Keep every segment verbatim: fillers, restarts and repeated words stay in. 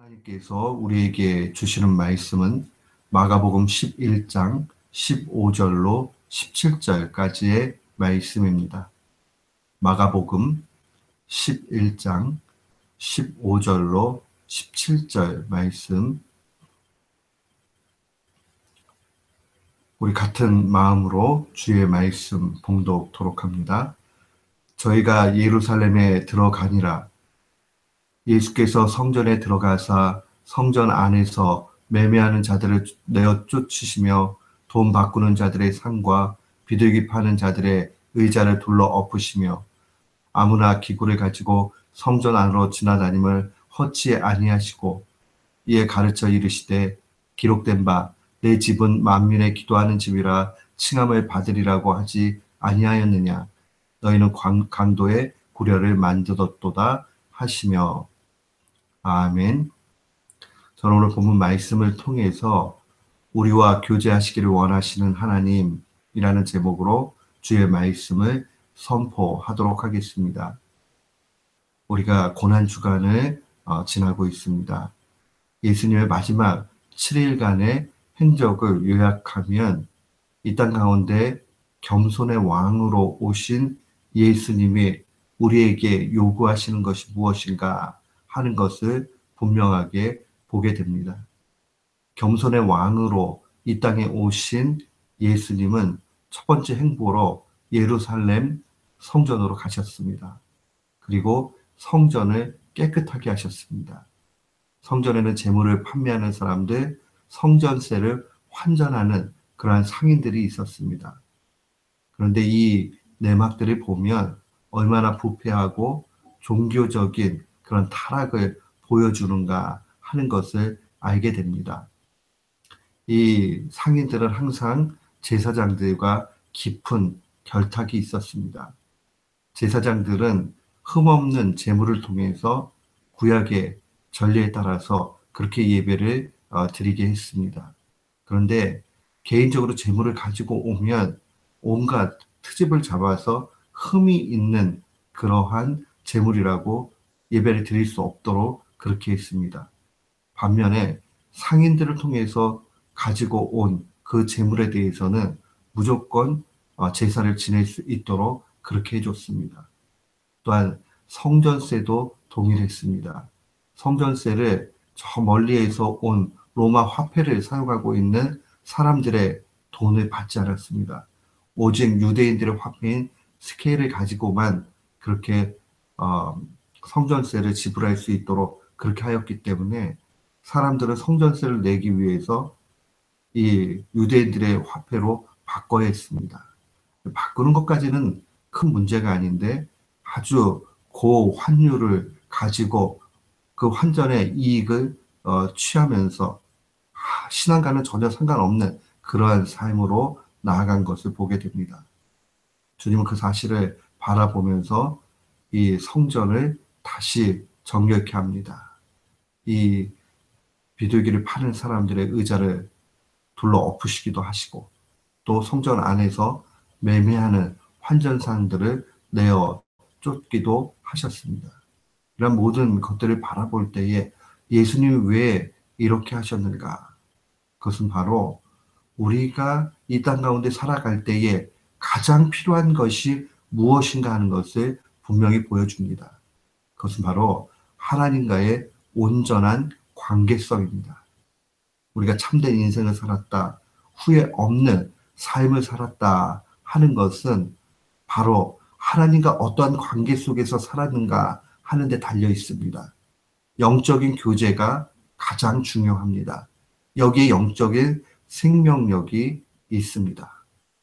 하나님께서 우리에게 주시는 말씀은 마가복음 십일 장 십오 절로 십칠 절까지의 말씀입니다. 마가복음 십일 장 십오 절로 십칠 절 말씀, 우리 같은 마음으로 주의 말씀 봉독토록 합니다. 저희가 예루살렘에 들어가니라. 예수께서 성전에 들어가사 성전 안에서 매매하는 자들을 내어 쫓으시며 돈 바꾸는 자들의 상과 비둘기 파는 자들의 의자를 둘러 엎으시며 아무나 기구를 가지고 성전 안으로 지나다님을 허치 아니하시고 이에 가르쳐 이르시되 기록된 바 내 집은 만민의 기도하는 집이라 칭함을 받으리라고 하지 아니하였느냐. 너희는 강도의 구려를 만들었도다 하시며. 아멘. 저는 오늘 본문 말씀을 통해서 우리와 교제하시기를 원하시는 하나님이라는 제목으로 주의 말씀을 선포하도록 하겠습니다. 우리가 고난주간을 지나고 있습니다. 예수님의 마지막 칠 일간의 행적을 요약하면 이 땅 가운데 겸손의 왕으로 오신 예수님이 우리에게 요구하시는 것이 무엇인가 하는 것을 분명하게 보게 됩니다. 겸손의 왕으로 이 땅에 오신 예수님은 첫 번째 행보로 예루살렘 성전으로 가셨습니다. 그리고 성전을 깨끗하게 하셨습니다. 성전에는 재물을 판매하는 사람들, 성전세를 환전하는 그러한 상인들이 있었습니다. 그런데 이 내막들을 보면 얼마나 부패하고 종교적인 그런 타락을 보여주는가 하는 것을 알게 됩니다. 이 상인들은 항상 제사장들과 깊은 결탁이 있었습니다. 제사장들은 흠없는 제물을 통해서 구약의 전례에 따라서 그렇게 예배를 드리게 했습니다. 그런데 개인적으로 제물을 가지고 오면 온갖 트집을 잡아서 흠이 있는 그러한 제물이라고 예배를 드릴 수 없도록 그렇게 했습니다. 반면에 상인들을 통해서 가지고 온 그 제물에 대해서는 무조건 제사를 지낼 수 있도록 그렇게 해줬습니다. 또한 성전세도 동일했습니다. 성전세를 저 멀리에서 온 로마 화폐를 사용하고 있는 사람들의 돈을 받지 않았습니다. 오직 유대인들의 화폐인 스케일을 가지고만 그렇게 어, 성전세를 지불할 수 있도록 그렇게 하였기 때문에 사람들은 성전세를 내기 위해서 이 유대인들의 화폐로 바꿔야 했습니다. 바꾸는 것까지는 큰 문제가 아닌데 아주 고환율을 가지고 그 환전의 이익을 어, 취하면서 신앙과는 전혀 상관없는 그러한 삶으로 나아간 것을 보게 됩니다. 주님은 그 사실을 바라보면서 이 성전을 다시 정결케 합니다. 이 비둘기를 파는 사람들의 의자를 둘러 엎으시기도 하시고 또 성전 안에서 매매하는 환전상들을 내어 쫓기도 하셨습니다. 이런 모든 것들을 바라볼 때에 예수님이 왜 이렇게 하셨는가? 그것은 바로 우리가 이 땅 가운데 살아갈 때에 가장 필요한 것이 무엇인가 하는 것을 분명히 보여줍니다. 그것은 바로 하나님과의 온전한 관계성입니다. 우리가 참된 인생을 살았다, 후회 없는 삶을 살았다 하는 것은 바로 하나님과 어떠한 관계 속에서 살았는가 하는 데 달려 있습니다. 영적인 교제가 가장 중요합니다. 여기에 영적인 생명력이 있습니다.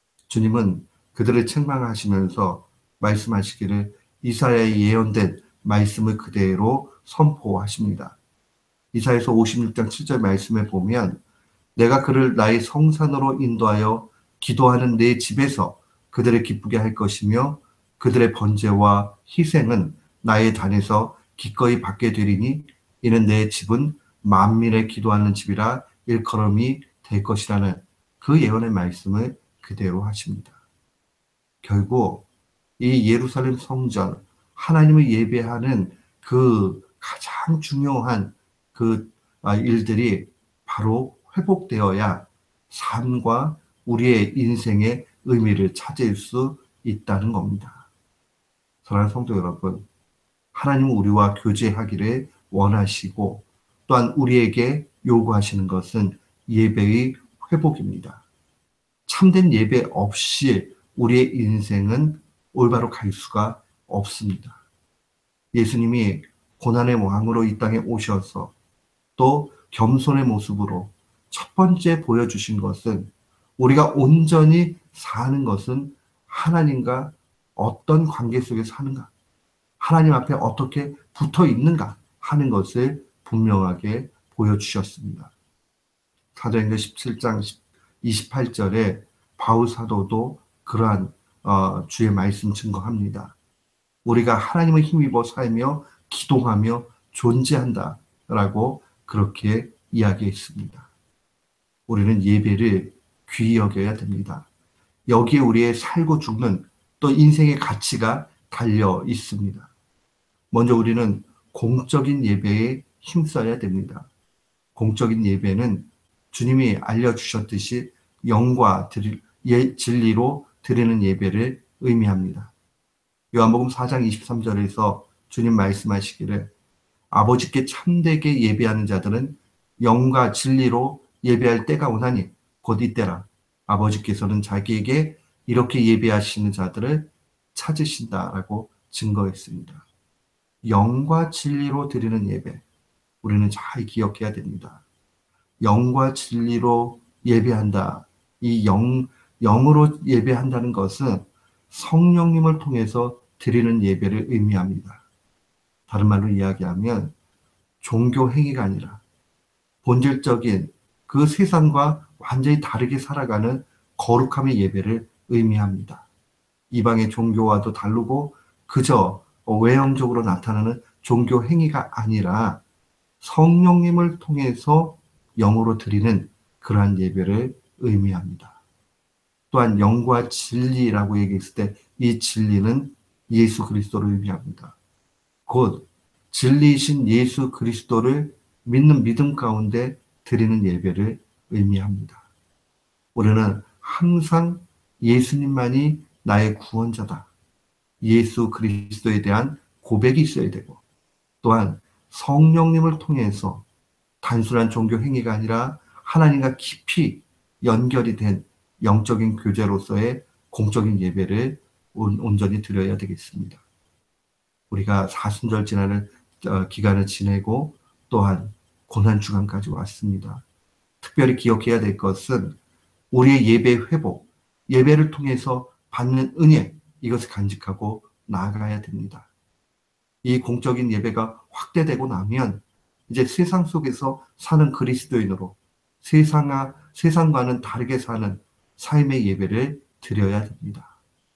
주님은 그들을 책망하시면서 말씀하시기를 이사야의 예언된 말씀을 그대로 선포하십니다. 이사야서 오십육 장 칠 절 말씀에 보면 내가 그를 나의 성산으로 인도하여 기도하는 내 집에서 그들을 기쁘게 할 것이며 그들의 번제와 희생은 나의 단에서 기꺼이 받게 되리니 이는 내 집은 만민의 기도하는 집이라 일컬음이 될 것이라는 그 예언의 말씀을 그대로 하십니다. 결국 이 예루살렘 성전, 하나님을 예배하는 그 가장 중요한 그 일들이 바로 회복되어야 삶과 우리의 인생의 의미를 찾을 수 있다는 겁니다. 사랑하는 성도 여러분, 하나님은 우리와 교제하기를 원하시고 또한 우리에게 요구하시는 것은 예배의 회복입니다. 참된 예배 없이 우리의 인생은 올바로 갈 수가 없습니다. 예수님이 고난의 왕으로 이 땅에 오셔서 또 겸손의 모습으로 첫 번째 보여주신 것은 우리가 온전히 사는 것은 하나님과 어떤 관계 속에 사는가, 하나님 앞에 어떻게 붙어 있는가 하는 것을 분명하게 보여주셨습니다. 사도행전 십칠 장 이십팔 절에 바울 사도도 그러한 어, 주의 말씀 증거합니다. 우리가 하나님을 힘입어 살며 기도하며 존재한다라고 그렇게 이야기했습니다. 우리는 예배를 귀히 여겨야 됩니다. 여기에 우리의 살고 죽는 또 인생의 가치가 달려 있습니다. 먼저 우리는 공적인 예배에 힘써야 됩니다. 공적인 예배는 주님이 알려주셨듯이 영과 예, 진리로 드리는 예배를 의미합니다. 요한복음 사 장 이십삼 절에서 주님 말씀하시기를 아버지께 참되게 예배하는 자들은 영과 진리로 예배할 때가 오나니 곧 이때라. 아버지께서는 자기에게 이렇게 예배하시는 자들을 찾으신다라고 증거했습니다. 영과 진리로 드리는 예배, 우리는 잘 기억해야 됩니다. 영과 진리로 예배한다. 이 영, 영으로 예배한다는 것은 성령님을 통해서 드리는 예배를 의미합니다. 다른 말로 이야기하면 종교 행위가 아니라 본질적인 그 세상과 완전히 다르게 살아가는 거룩함의 예배를 의미합니다. 이방의 종교와도 다르고 그저 외형적으로 나타나는 종교 행위가 아니라 성령님을 통해서 영으로 드리는 그러한 예배를 의미합니다. 또한 영과 진리라고 얘기했을 때 이 진리는 예수 그리스도를 의미합니다. 곧 진리이신 예수 그리스도를 믿는 믿음 가운데 드리는 예배를 의미합니다. 우리는 항상 예수님만이 나의 구원자다. 예수 그리스도에 대한 고백이 있어야 되고 또한 성령님을 통해서 단순한 종교 행위가 아니라 하나님과 깊이 연결이 된 영적인 교제로서의 공적인 예배를 온전히 드려야 되겠습니다. 우리가 사순절 지나는 기간을 지내고 또한 고난주간까지 왔습니다. 특별히 기억해야 될 것은 우리의 예배 회복, 예배를 통해서 받는 은혜, 이것을 간직하고 나아가야 됩니다. 이 공적인 예배가 확대되고 나면 이제 세상 속에서 사는 그리스도인으로 세상과, 세상과는 다르게 사는 삶의 예배를 드려야 됩니다.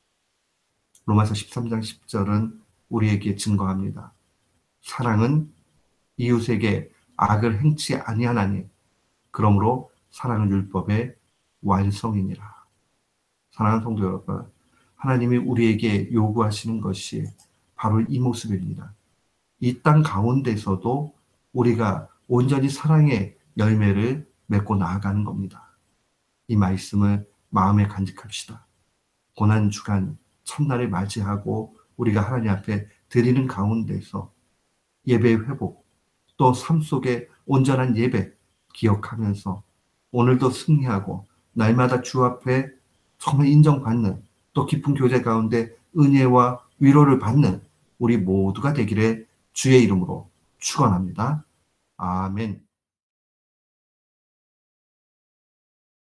로마서 십삼 장 십 절은 우리에게 증거합니다. 사랑은 이웃에게 악을 행치 아니하나니 그러므로 사랑은 율법의 완성이니라. 사랑하는 성도 여러분, 하나님이 우리에게 요구하시는 것이 바로 이 모습입니다. 이 땅 가운데서도 우리가 온전히 사랑의 열매를 맺고 나아가는 겁니다. 이 말씀을 마음에 간직합시다. 고난주간 첫날을 맞이하고 우리가 하나님 앞에 드리는 가운데서 예배의 회복, 또 삶 속에 온전한 예배 기억하면서 오늘도 승리하고 날마다 주 앞에 정말 인정받는 또 깊은 교제 가운데 은혜와 위로를 받는 우리 모두가 되기를 주의 이름으로 축원합니다. 아멘.